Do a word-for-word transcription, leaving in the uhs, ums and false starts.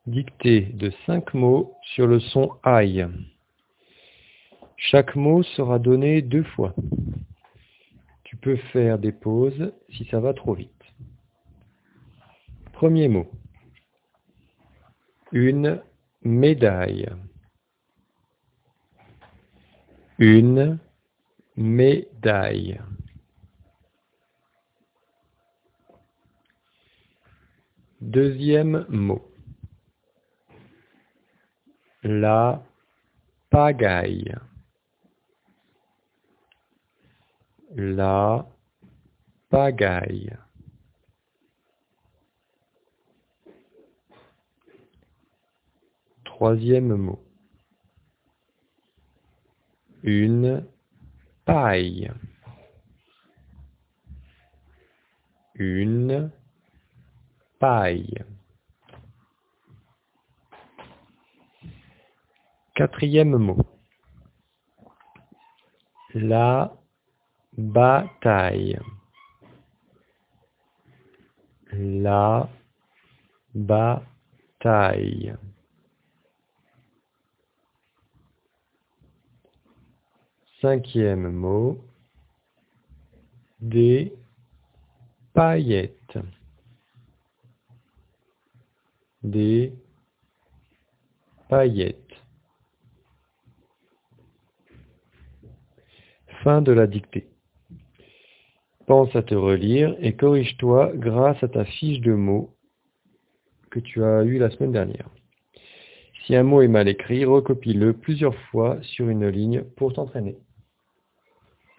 Dictée de cinq mots sur le son aïe. Chaque mot sera donné deux fois. Tu peux faire des pauses si ça va trop vite. Premier mot. Une médaille. Une médaille. Deuxième mot. La pagaille. La pagaille. Troisième mot. Une paille. Une paille. Quatrième mot. La bataille. La bataille. Cinquième mot. Des paillettes. Des paillettes. Fin de la dictée. Pense à te relire et corrige-toi grâce à ta fiche de mots que tu as eue la semaine dernière. Si un mot est mal écrit, recopie-le plusieurs fois sur une ligne pour t'entraîner.